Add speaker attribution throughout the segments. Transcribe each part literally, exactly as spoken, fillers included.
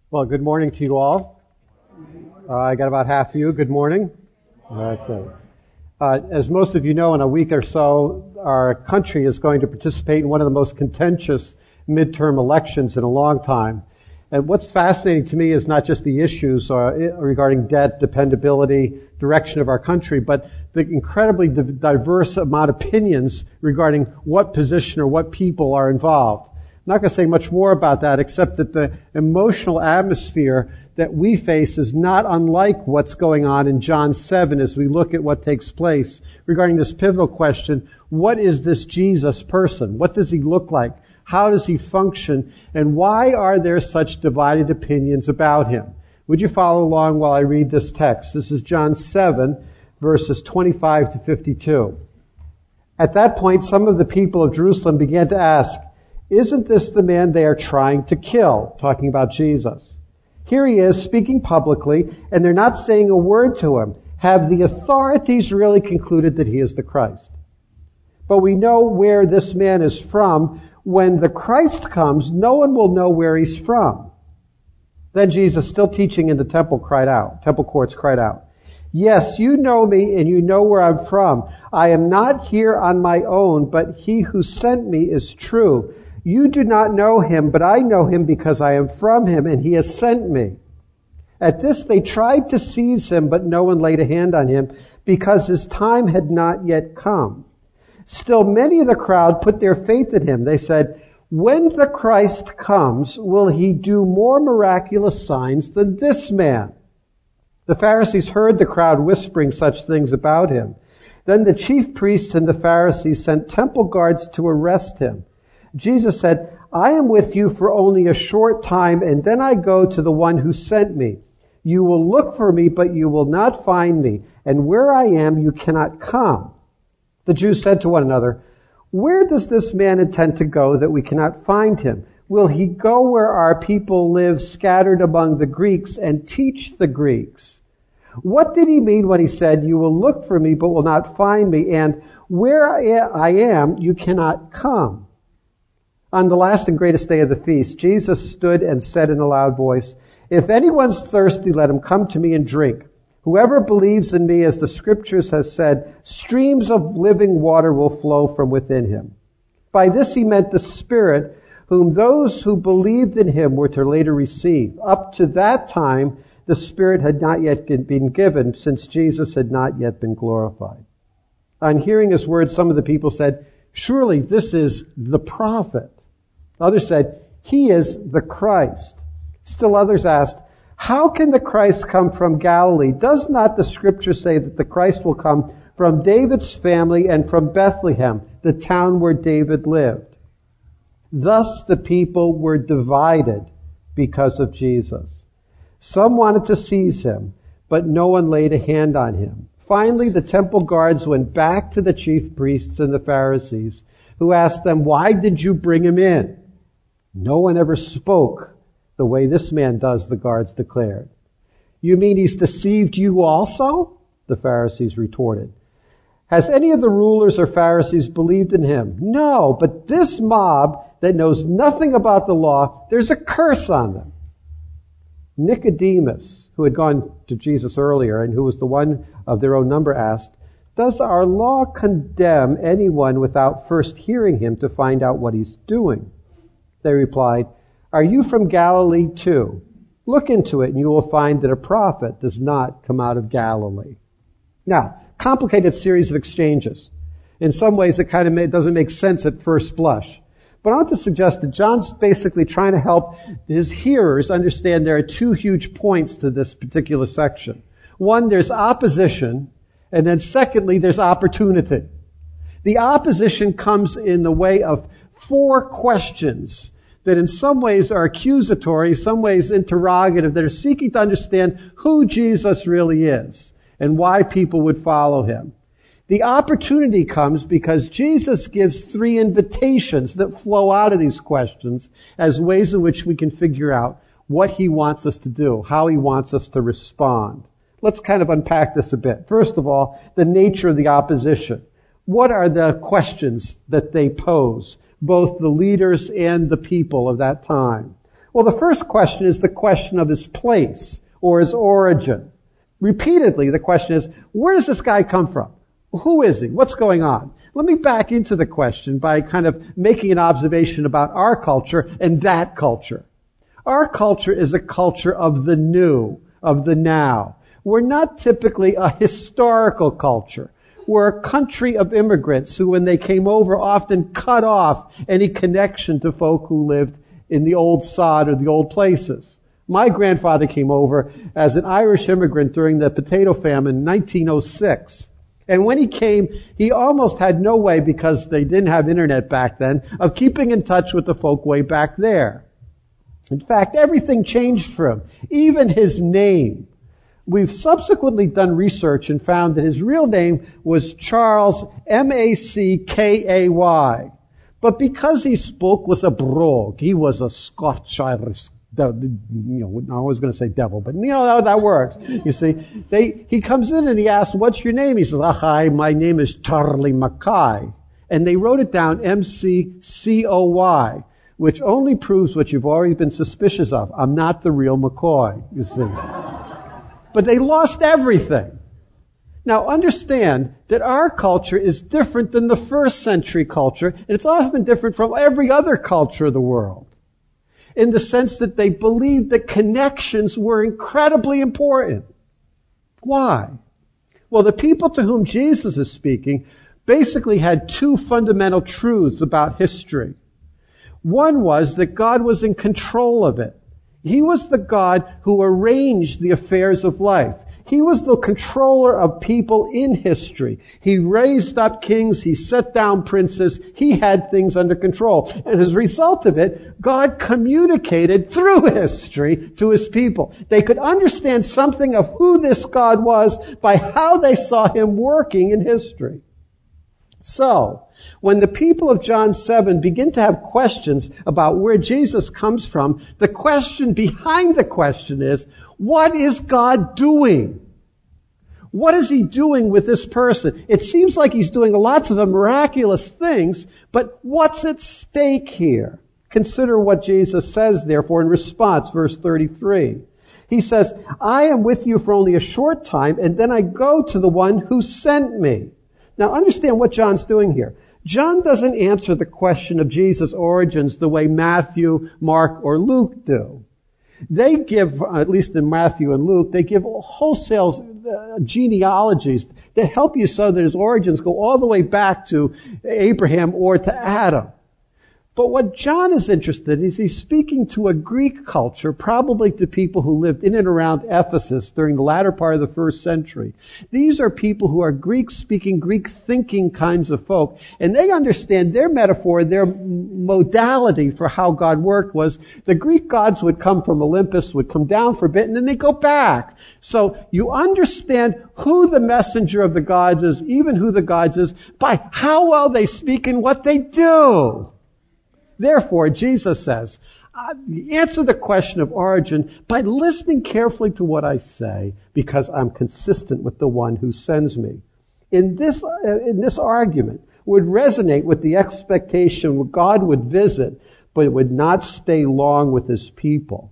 Speaker 1: Well, good morning to you all. Uh, I got about half of you. Good morning. Uh, that's good. Uh, as most of you know, in a week or so, our country is going to participate in one of the most contentious midterm elections in a long time. And what's fascinating to me is not just the issues uh, regarding debt, dependability, direction of our country, but the incredibly diverse amount of opinions regarding what position or what people are involved. I'm not going to say much more about that, except that the emotional atmosphere that we face is not unlike what's going on in John seven as we look at what takes place regarding this pivotal question: what is this Jesus person? What does he look like? How does he function? And why are there such divided opinions about him? Would you follow along while I read this text? This is John seven, verses twenty-five to fifty-two. At that point, some of the people of Jerusalem began to ask, "Isn't this the man they are trying to kill?" Talking about Jesus. Here he is speaking publicly, and they're not saying a word to him. Have the authorities really concluded that he is the Christ? But we know where this man is from. When the Christ comes, no one will know where he's from. Then Jesus, still teaching in the temple, cried out, temple courts cried out, "Yes, you know me, and you know where I'm from. I am not here on my own, but he who sent me is true. You do not know him, but I know him because I am from him, and he has sent me." At this they tried to seize him, but no one laid a hand on him, because his time had not yet come. Still many of the crowd put their faith in him. They said, "When the Christ comes, will he do more miraculous signs than this man?" The Pharisees heard the crowd whispering such things about him. Then the chief priests and the Pharisees sent temple guards to arrest him. Jesus said, "I am with you for only a short time, and then I go to the one who sent me. You will look for me, but you will not find me, and where I am, you cannot come." The Jews said to one another, "Where does this man intend to go that we cannot find him? Will he go where our people live, scattered among the Greeks, and teach the Greeks? What did he mean when he said, 'You will look for me, but will not find me,' and 'Where I am, you cannot come'?" On the last and greatest day of the feast, Jesus stood and said in a loud voice, "If anyone's thirsty, let him come to me and drink. Whoever believes in me, as the scriptures have said, streams of living water will flow from within him." By this he meant the Spirit, whom those who believed in him were to later receive. Up to that time, the Spirit had not yet been given, since Jesus had not yet been glorified. On hearing his words, some of the people said, "Surely this is the prophet." Others said, "He is the Christ." Still others asked, "How can the Christ come from Galilee? Does not the scripture say that the Christ will come from David's family and from Bethlehem, the town where David lived?" Thus the people were divided because of Jesus. Some wanted to seize him, but no one laid a hand on him. Finally, the temple guards went back to the chief priests and the Pharisees, who asked them, "Why did you bring him in?" "No one ever spoke the way this man does," the guards declared. "You mean he's deceived you also?" the Pharisees retorted. "Has any of the rulers or Pharisees believed in him?" "No, but this mob that knows nothing about the law, there's a curse on them." Nicodemus, who had gone to Jesus earlier and who was the one of their own number, asked, "Does our law condemn anyone without first hearing him to find out what he's doing?" They replied, "Are you from Galilee too? Look into it and you will find that a prophet does not come out of Galilee." Now, complicated series of exchanges. In some ways it kind of doesn't make sense at first blush. But I want to suggest that John's basically trying to help his hearers understand there are two huge points to this particular section. One, there's opposition, and then secondly, there's opportunity. The opposition comes in the way of four questions that in some ways are accusatory, some ways interrogative, that are seeking to understand who Jesus really is and why people would follow him. The opportunity comes because Jesus gives three invitations that flow out of these questions as ways in which we can figure out what he wants us to do, how he wants us to respond. Let's kind of unpack this a bit. First of all, the nature of the opposition. What are the questions that they pose, both the leaders and the people of that time? Well, the first question is the question of his place or his origin. Repeatedly, the question is, where does this guy come from? Who is he? What's going on? Let me back into the question by kind of making an observation about our culture and that culture. Our culture is a culture of the new, of the now. We're not typically a historical culture. We're a country of immigrants who, when they came over, often cut off any connection to folk who lived in the old sod or the old places. My grandfather came over as an Irish immigrant during the potato famine in nineteen oh six. And when he came, he almost had no way, because they didn't have internet back then, of keeping in touch with the folk way back there. In fact, everything changed for him, even his name. We've subsequently done research and found that his real name was Charles M A C K A Y. But because he spoke was a brogue, he was a Scotch Irish, you know, I was going to say devil, but you know how that works. You see, they, he comes in and he asks, what's your name? He says, ah, hi, my name is Charlie Mackay. And they wrote it down M C C O Y, which only proves what you've already been suspicious of. I'm not the real McCoy, you see. But they lost everything. Now understand that our culture is different than the first century culture, and it's often different from every other culture of the world, in the sense that they believed that connections were incredibly important. Why? Well, the people to whom Jesus is speaking basically had two fundamental truths about history. One was that God was in control of it. He was the God who arranged the affairs of life. He was the controller of people in history. He raised up kings. He set down princes. He had things under control. And as a result of it, God communicated through history to his people. They could understand something of who this God was by how they saw him working in history. So, when the people of John seven begin to have questions about where Jesus comes from, the question behind the question is, what is God doing? What is he doing with this person? It seems like he's doing lots of miraculous things, but what's at stake here? Consider what Jesus says, therefore, in response, verse thirty-three. He says, I am with you for only a short time, and then I go to the one who sent me. Now understand what John's doing here. John doesn't answer the question of Jesus' origins the way Matthew, Mark, or Luke do. They give, at least in Matthew and Luke, they give wholesale uh, genealogies that help you so that his origins go all the way back to Abraham or to Adam. But what John is interested in is he's speaking to a Greek culture, probably to people who lived in and around Ephesus during the latter part of the first century. These are people who are Greek-speaking, Greek-thinking kinds of folk, and they understand their metaphor, their modality for how God worked was the Greek gods would come from Olympus, would come down for a bit, and then they go back. So you understand who the messenger of the gods is, even who the gods is, by how well they speak and what they do. Therefore, Jesus says, answer the question of origin by listening carefully to what I say, because I'm consistent with the one who sends me. In this, uh, in this argument would resonate with the expectation that God would visit, but it would not stay long with his people.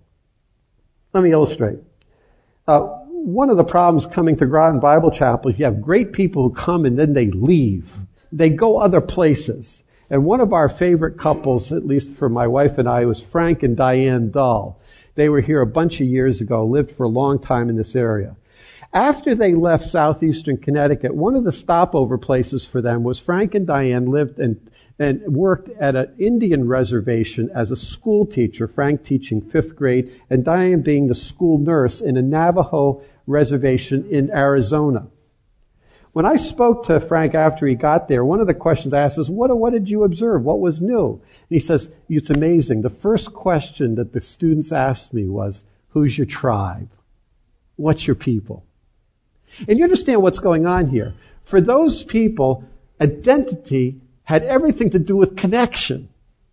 Speaker 1: Let me illustrate. Uh, one of the problems coming to Groton Bible Chapel is you have great people who come and then they leave. They go other places. And one of our favorite couples, at least for my wife and I, was Frank and Diane Dull. They were here a bunch of years ago, lived for a long time in this area. After they left southeastern Connecticut, one of the stopover places for them was Frank and Diane lived and, and worked at an Indian reservation as a school teacher, Frank teaching fifth grade, and Diane being the school nurse in a Navajo reservation in Arizona. When I spoke to Frank after he got there, one of the questions I asked is, what, what did you observe? What was new? And he says, it's amazing. The first question that the students asked me was, who's your tribe? What's your people? And you understand what's going on here. For those people, identity had everything to do with connection.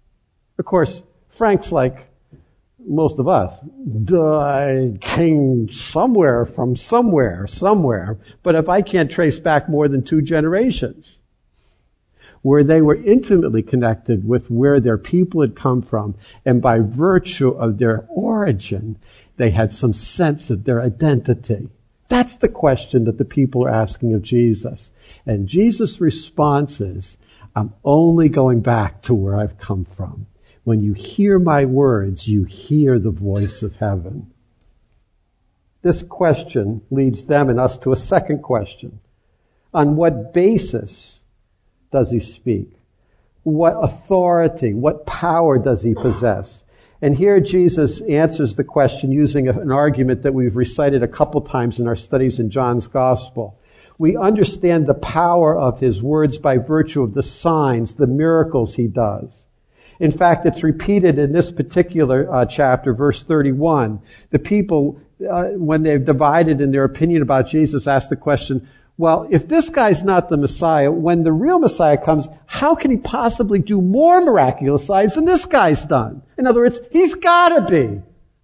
Speaker 1: Of course, Frank's like most of us. I came somewhere from somewhere, somewhere. But if I can't trace back more than two generations. where they were intimately connected with where their people had come from, and by virtue of their origin, they had some sense of their identity. That's the question that the people are asking of Jesus. And Jesus' response is, I'm only going back to where I've come from. When you hear my words, you hear the voice of heaven. This question leads them and us to a second question. On what basis does he speak? What authority, what power does he possess? And here Jesus answers the question using an argument that we've recited a couple times in our studies in John's Gospel. We understand the power of his words by virtue of the signs, the miracles he does. In fact, it's repeated in this particular uh, chapter, verse thirty-one. The people, uh, when they're divided in their opinion about Jesus, ask the question, well, if this guy's not the Messiah, when the real Messiah comes, how can he possibly do more miraculous signs than this guy's done? In other words, he's got to be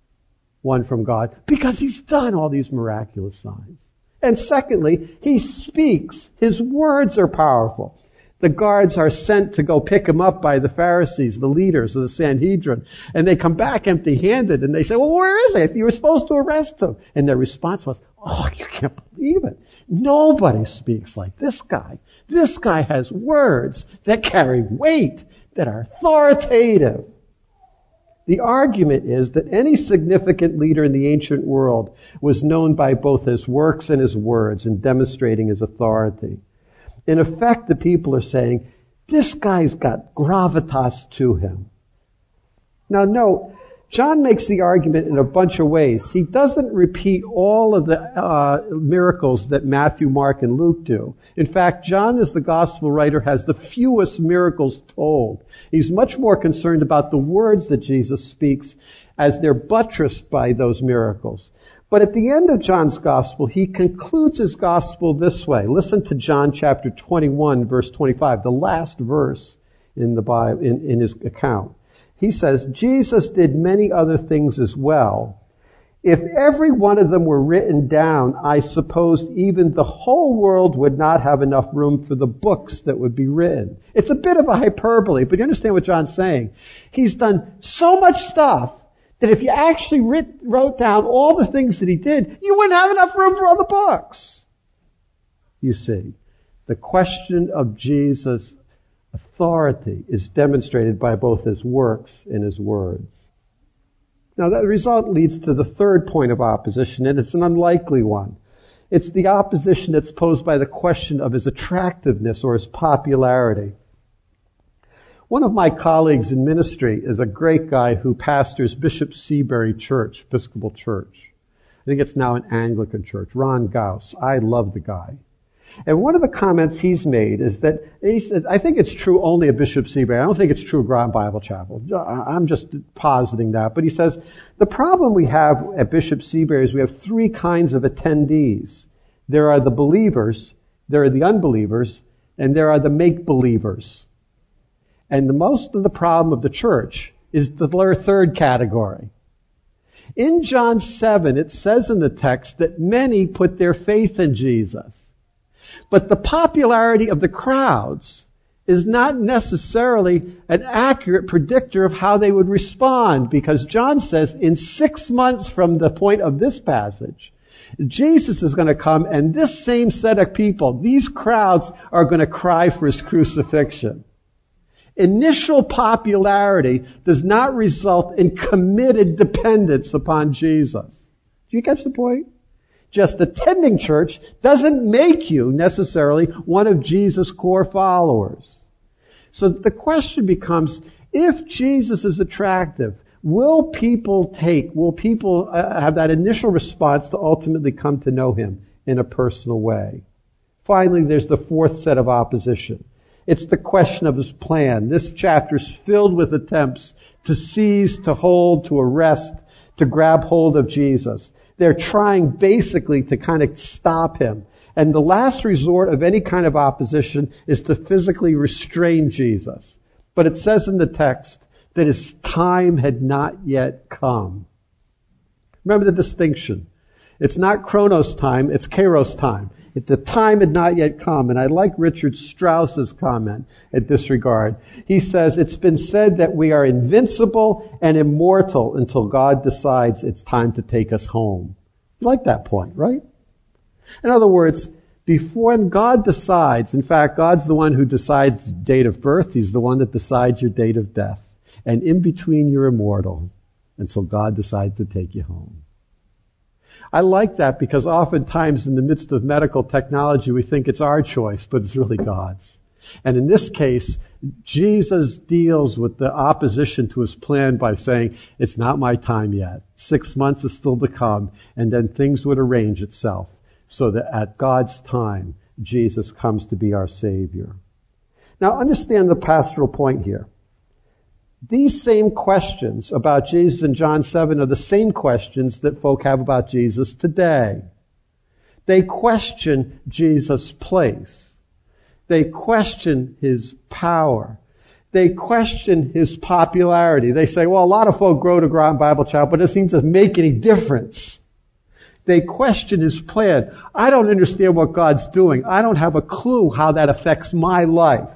Speaker 1: one from God because he's done all these miraculous signs. And secondly, he speaks. His words are powerful. The guards are sent to go pick him up by the Pharisees, the leaders of the Sanhedrin, and they come back empty-handed, and they say, well, where is he? You were supposed to arrest him. And their response was, oh, you can't believe it. Nobody speaks like this guy. This guy has words that carry weight, that are authoritative. The argument is that any significant leader in the ancient world was known by both his works and his words in demonstrating his authority. In effect, the people are saying, this guy's got gravitas to him. Now note, John makes the argument in a bunch of ways. He doesn't repeat all of the uh, miracles that Matthew, Mark, and Luke do. In fact, John, as the gospel writer, has the fewest miracles told. He's much more concerned about the words that Jesus speaks as they're buttressed by those miracles. But at the end of John's gospel, he concludes his gospel this way. Listen to John chapter twenty-one, verse twenty-five, the last verse in the Bible, in, in his account. He says, Jesus did many other things as well. If every one of them were written down, I suppose even the whole world would not have enough room for the books that would be written. It's a bit of a hyperbole, but you understand what John's saying. He's done so much stuff that if you actually writ, wrote down all the things that he did, you wouldn't have enough room for all the books. You see, the question of Jesus' authority is demonstrated by both his works and his words. Now that result leads to the third point of opposition, and it's an unlikely one. It's the opposition that's posed by the question of his attractiveness or his popularity. One of my colleagues in ministry is a great guy who pastors Bishop Seabury Church, Episcopal Church. I think it's now an Anglican church, Ron Gauss. I love the guy. And one of the comments he's made is that, he said, I think it's true only at Bishop Seabury. I don't think it's true at Groton Bible Chapel. I'm just positing that. But he says, the problem we have at Bishop Seabury is we have three kinds of attendees. There are the believers, there are the unbelievers, and there are the make-believers. And the most of the problem of the church is the third category. In John seven, it says in the text that many put their faith in Jesus. But the popularity of the crowds is not necessarily an accurate predictor of how they would respond, because John says in six months from the point of this passage, Jesus is going to come, and this same set of people, these crowds, are going to cry for his crucifixion. Initial popularity does not result in committed dependence upon Jesus. Do you catch the point? Just attending church doesn't make you necessarily one of Jesus' core followers. So the question becomes, if Jesus is attractive, will people take, will people uh, have that initial response to ultimately come to know him in a personal way? Finally, there's the fourth set of opposition. It's the question of his plan. This chapter is filled with attempts to seize, to hold, to arrest, to grab hold of Jesus. They're trying basically to kind of stop him. And the last resort of any kind of opposition is to physically restrain Jesus. But it says in the text that his time had not yet come. Remember the distinction. It's not Chronos time, it's Kairos time. The time had not yet come. And I like Richard Strauss's comment at this regard. He says, it's been said that we are invincible and immortal until God decides it's time to take us home. You like that point, right? In other words, before God decides, in fact, God's the one who decides the date of birth. He's the one that decides your date of death. And in between, you're immortal until God decides to take you home. I like that because oftentimes in the midst of medical technology, we think it's our choice, but it's really God's. And in this case, Jesus deals with the opposition to his plan by saying, it's not my time yet. Six months is still to come, and then things would arrange itself so that at God's time, Jesus comes to be our Savior. Now understand the pastoral point here. These same questions about Jesus in John seven are the same questions that folk have about Jesus today. They question Jesus' place. They question his power. They question his popularity. They say, well, a lot of folk grow to Ground Bible Child, but it seems to make any difference. They question his plan. I don't understand what God's doing. I don't have a clue how that affects my life.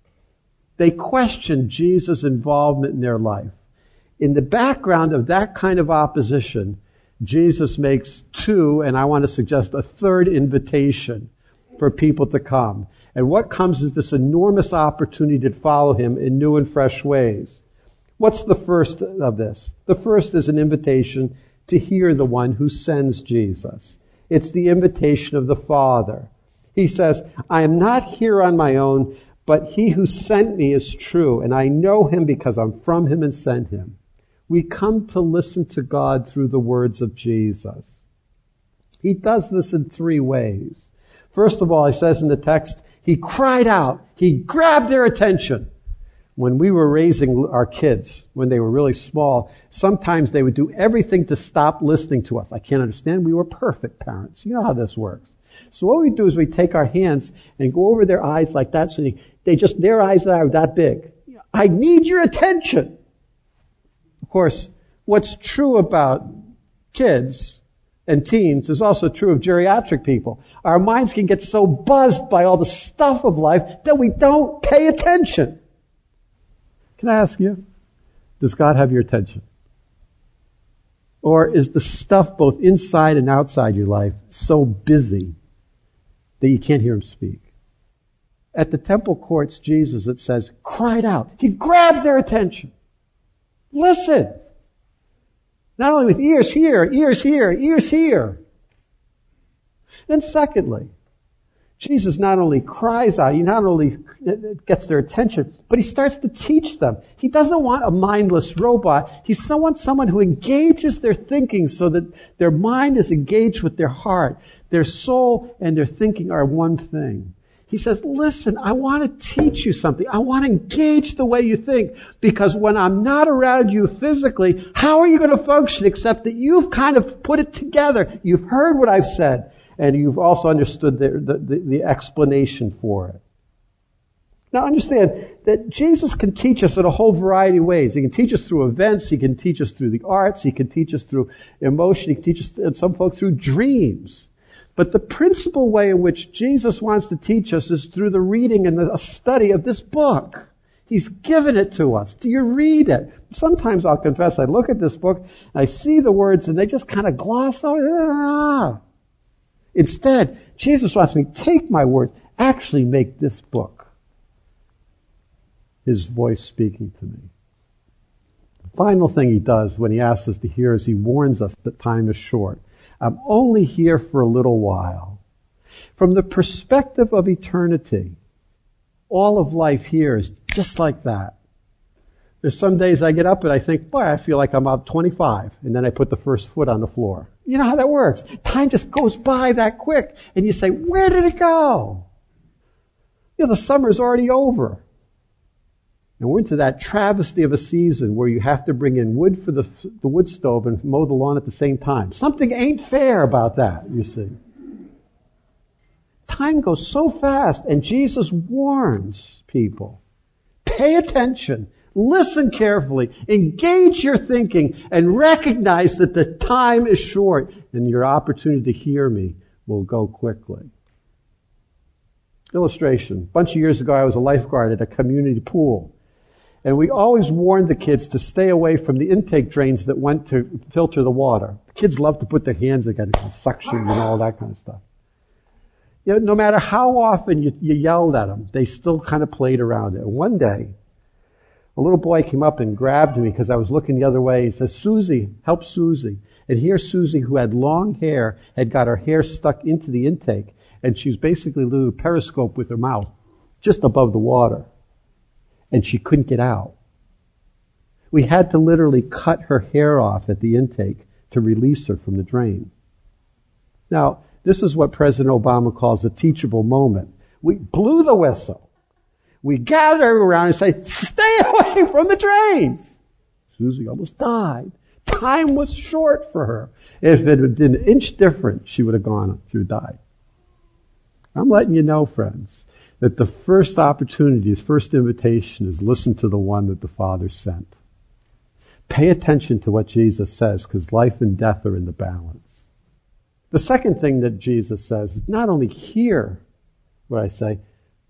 Speaker 1: They question Jesus' involvement in their life. In the background of that kind of opposition, Jesus makes two, and I want to suggest a third invitation for people to come. And what comes is this enormous opportunity to follow him in new and fresh ways. What's the first of this? The first is an invitation to hear the one who sends Jesus. It's the invitation of the Father. He says, I am not here on my own, but he who sent me is true, and I know him because I'm from him and sent him. We come to listen to God through the words of Jesus. He does this in three ways. First of all, he says in the text, he cried out. He grabbed their attention. When we were raising our kids, when they were really small, sometimes they would do everything to stop listening to us. I can't understand. We were perfect parents. You know how this works. So what we do is we take our hands and go over their eyes like that, so they, they just, their eyes are that big. I need your attention. Of course, what's true about kids and teens is also true of geriatric people. Our minds can get so buzzed by all the stuff of life that we don't pay attention. Can I ask you, does God have your attention? Or is the stuff both inside and outside your life so busy that you can't hear him speak? At the temple courts, Jesus, it says, cried out. He grabbed their attention. Listen. Not only with ears here, ears here, ears here. Then secondly, Jesus not only cries out, he not only gets their attention, but he starts to teach them. He doesn't want a mindless robot. He wants someone who engages their thinking so that their mind is engaged with their heart. Their soul and their thinking are one thing. He says, listen, I want to teach you something. I want to engage the way you think, because when I'm not around you physically, how are you going to function except that you've kind of put it together? You've heard what I've said, and you've also understood the, the, the, the explanation for it. Now understand that Jesus can teach us in a whole variety of ways. He can teach us through events. He can teach us through the arts. He can teach us through emotion. He can teach us, and some folks, through dreams. But the principal way in which Jesus wants to teach us is through the reading and the study of this book. He's given it to us. Do you read it? Sometimes I'll confess, I look at this book, and I see the words, and they just kind of gloss over. Instead, Jesus wants me to take my words, actually make this book his voice speaking to me. The final thing he does when he asks us to hear is he warns us that time is short. I'm only here for a little while. From the perspective of eternity, all of life here is just like that. There's some days I get up and I think, boy, I feel like I'm up twenty-five. And then I put the first foot on the floor. You know how that works. Time just goes by that quick. And you say, where did it go? You know, the summer's already over. And we're into that travesty of a season where you have to bring in wood for the, the wood stove and mow the lawn at the same time. Something ain't fair about that, you see. Time goes so fast, and Jesus warns people. Pay attention. Listen carefully. Engage your thinking and recognize that the time is short and your opportunity to hear me will go quickly. Illustration. A bunch of years ago, I was a lifeguard at a community pool. And we always warned the kids to stay away from the intake drains that went to filter the water. The kids love to put their hands against the suction and all that kind of stuff. You know, no matter how often you, you yelled at them, they still kind of played around it. And one day, a little boy came up and grabbed me because I was looking the other way. He says, Susie, help Susie. And here Susie, who had long hair, had got her hair stuck into the intake. And she was basically doing a periscope with her mouth just above the water. And she couldn't get out. We had to literally cut her hair off at the intake to release her from the drain. Now, this is what President Obama calls a teachable moment. We blew the whistle. We gathered around and say, stay away from the drains. Susie almost died. Time was short for her. If it had been an inch different, she would have gone, she would have died. I'm letting you know, friends, that the first opportunity, the first invitation is listen to the one that the Father sent. Pay attention to what Jesus says, because life and death are in the balance. The second thing that Jesus says is not only hear what I say,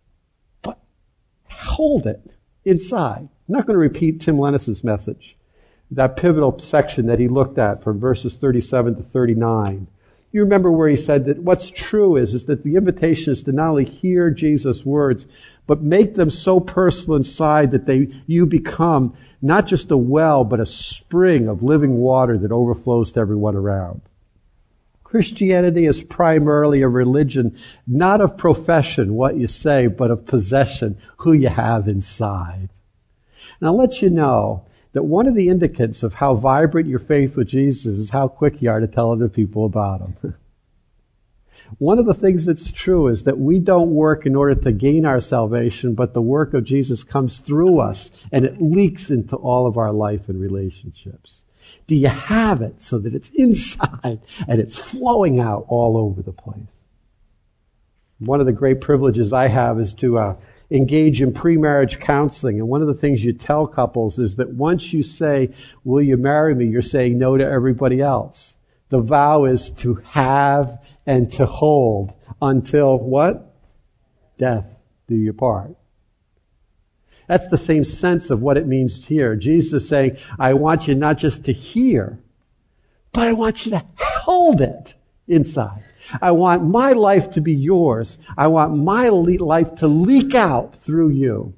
Speaker 1: but hold it inside. I'm not going to repeat Tim Lennis's message, that pivotal section that he looked at from verses thirty-seven to thirty-nine. You remember where he said that what's true is, is that the invitation is to not only hear Jesus' words, but make them so personal inside that they you become not just a well, but a spring of living water that overflows to everyone around. Christianity is primarily a religion, not of profession, what you say, but of possession, who you have inside. And I'll let you know that one of the indicators of how vibrant your faith with Jesus is how quick you are to tell other people about him. One of the things that's true is that we don't work in order to gain our salvation, but the work of Jesus comes through us and it leaks into all of our life and relationships. Do you have it so that it's inside and it's flowing out all over the place? One of the great privileges I have is to uh, engage in pre-marriage counseling. And one of the things you tell couples is that once you say, will you marry me, you're saying no to everybody else. The vow is to have and to hold until what? Death do you part. That's the same sense of what it means here. Jesus is saying, I want you not just to hear, but I want you to hold it inside. I want my life to be yours. I want my le- life to leak out through you.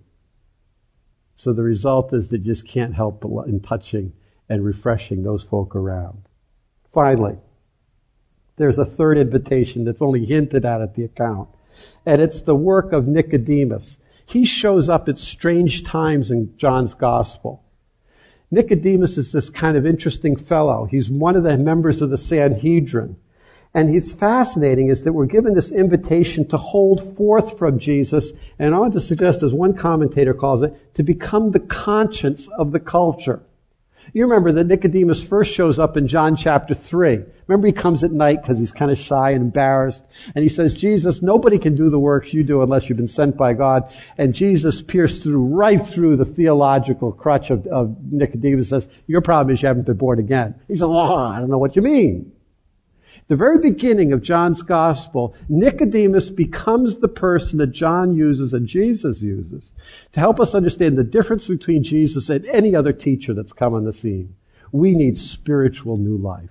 Speaker 1: So the result is that you just can't help but in touching and refreshing those folk around. Finally, there's a third invitation that's only hinted at at the account. And it's the work of Nicodemus. He shows up at strange times in John's Gospel. Nicodemus is this kind of interesting fellow. He's one of the members of the Sanhedrin. And he's fascinating is that we're given this invitation to hold forth from Jesus, and I want to suggest, as one commentator calls it, to become the conscience of the culture. You remember that Nicodemus first shows up in John chapter three. Remember he comes at night because he's kind of shy and embarrassed. And he says, Jesus, nobody can do the works you do unless you've been sent by God. And Jesus pierced through, right through the theological crutch of, of Nicodemus and says, your problem is you haven't been born again. He said, oh, I don't know what you mean. The very beginning of John's Gospel, Nicodemus becomes the person that John uses and Jesus uses to help us understand the difference between Jesus and any other teacher that's come on the scene. We need spiritual new life.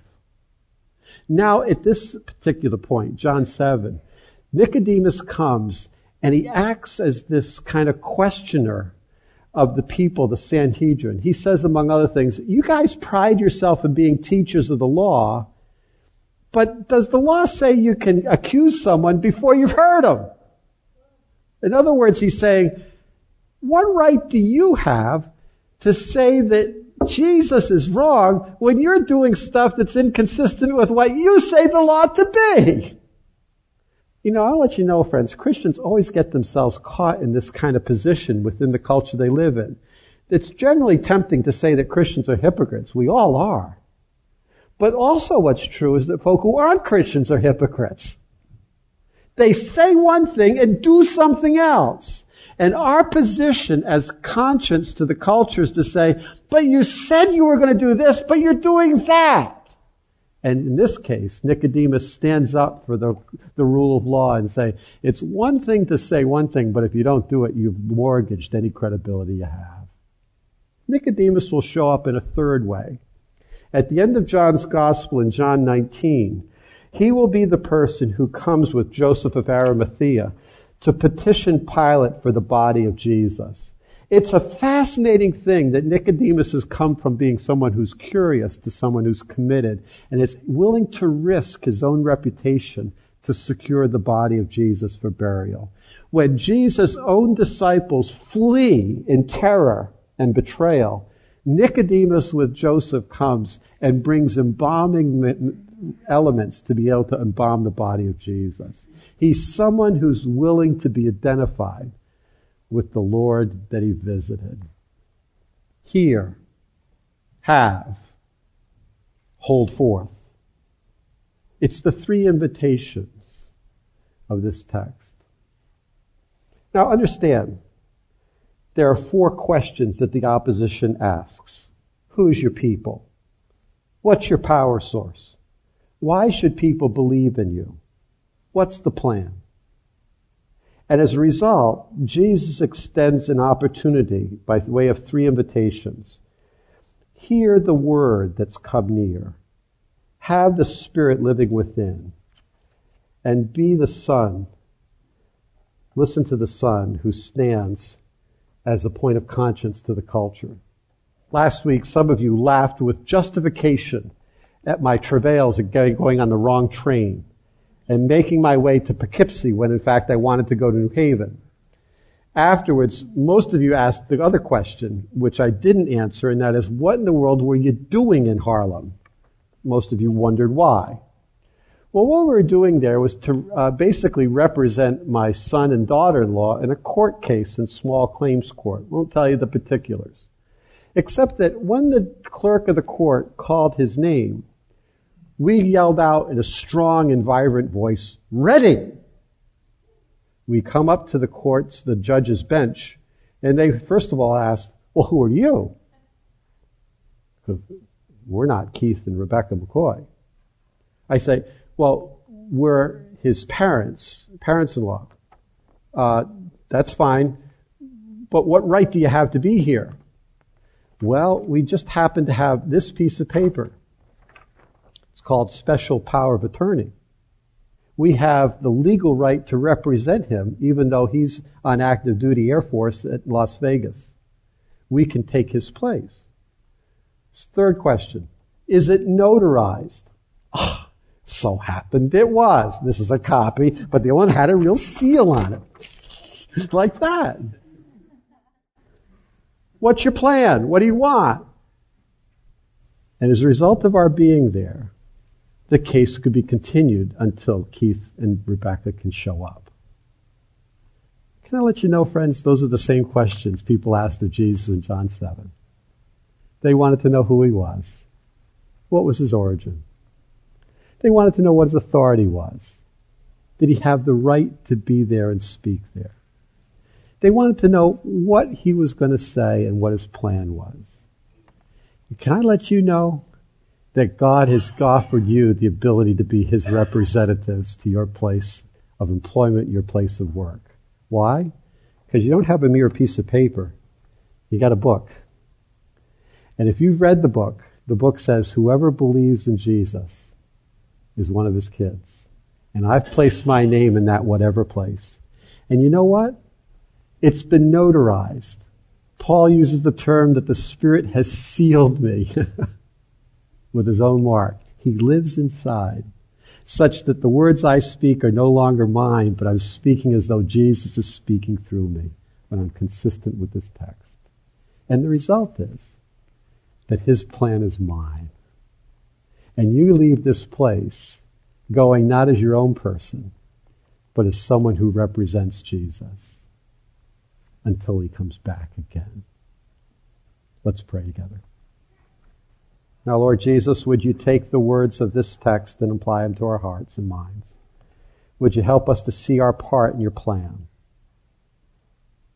Speaker 1: Now, at this particular point, John seven, Nicodemus comes and he acts as this kind of questioner of the people, the Sanhedrin. He says, among other things, you guys pride yourself in being teachers of the law, but does the law say you can accuse someone before you've heard them? In other words, he's saying, what right do you have to say that Jesus is wrong when you're doing stuff that's inconsistent with what you say the law to be? You know, I'll let you know, friends, Christians always get themselves caught in this kind of position within the culture they live in. It's generally tempting to say that Christians are hypocrites. We all are. But also what's true is that folk who aren't Christians are hypocrites. They say one thing and do something else. And our position as conscience to the culture is to say, but you said you were going to do this, but you're doing that. And in this case, Nicodemus stands up for the, the rule of law and say, it's one thing to say one thing, but if you don't do it, you've mortgaged any credibility you have. Nicodemus will show up in a third way. At the end of John's Gospel in John nineteen, he will be the person who comes with Joseph of Arimathea to petition Pilate for the body of Jesus. It's a fascinating thing that Nicodemus has come from being someone who's curious to someone who's committed and is willing to risk his own reputation to secure the body of Jesus for burial. When Jesus' own disciples flee in terror and betrayal, Nicodemus with Joseph comes and brings embalming elements to be able to embalm the body of Jesus. He's someone who's willing to be identified with the Lord that he visited. Hear, have, hold forth. It's the three invitations of this text. Now understand, there are four questions that the opposition asks. Who's your people? What's your power source? Why should people believe in you? What's the plan? And as a result, Jesus extends an opportunity by way of three invitations. Hear the word that's come near. Have the Spirit living within. And be the Son. Listen to the Son who stands as a point of conscience to the culture. Last week, some of you laughed with justification at my travails at going on the wrong train and making my way to Poughkeepsie when in fact I wanted to go to New Haven. Afterwards, most of you asked the other question, which I didn't answer, and that is, what in the world were you doing in Harlem? Most of you wondered why. Well, what we were doing there was to uh, basically represent my son and daughter-in-law in a court case in small claims court. Won't tell you the particulars. Except that when the clerk of the court called his name, we yelled out in a strong and vibrant voice, ready! We come up to the court's, the judge's bench, and they first of all asked, well, who are you? Because we're not Keith and Rebecca McCoy. I say, well, we're his parents, parents-in-law. Uh, that's fine, but what right do you have to be here? Well, we just happen to have this piece of paper. It's called special power of attorney. We have the legal right to represent him, even though he's on active duty Air Force at Las Vegas. We can take his place. Third question, is it notarized? Oh, so happened it was. This is a copy, but the one had a real seal on it. Like that. What's your plan? What do you want? And as a result of our being there, the case could be continued until Keith and Rebecca can show up. Can I let you know, friends, those are the same questions people asked of Jesus in John seven. They wanted to know who he was. What was his origin? They wanted to know what his authority was. Did he have the right to be there and speak there? They wanted to know what he was going to say and what his plan was. Can I let you know that God has offered you the ability to be his representatives to your place of employment, your place of work? Why? Because you don't have a mere piece of paper. You got a book. And if you've read the book, the book says whoever believes in Jesus is one of his kids. And I've placed my name in that whatever place. And you know what? It's been notarized. Paul uses the term that the Spirit has sealed me with his own mark. He lives inside, such that the words I speak are no longer mine, but I'm speaking as though Jesus is speaking through me when I'm consistent with this text. And the result is that his plan is mine. And you leave this place going not as your own person, but as someone who represents Jesus until he comes back again. Let's pray together. Now, Lord Jesus, would you take the words of this text and apply them to our hearts and minds? Would you help us to see our part in your plan?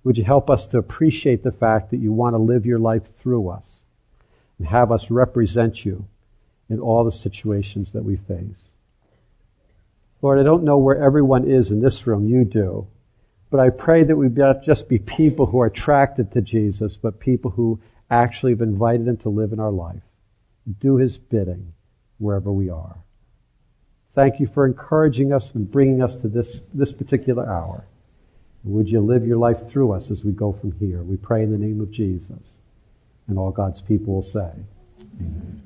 Speaker 1: Would you help us to appreciate the fact that you want to live your life through us and have us represent you in all the situations that we face? Lord, I don't know where everyone is in this room. You do. But I pray that we not just be people who are attracted to Jesus, but people who actually have invited him to live in our life. Do his bidding wherever we are. Thank you for encouraging us and bringing us to this, this particular hour. Would you live your life through us as we go from here? We pray in the name of Jesus. And all God's people will say, amen.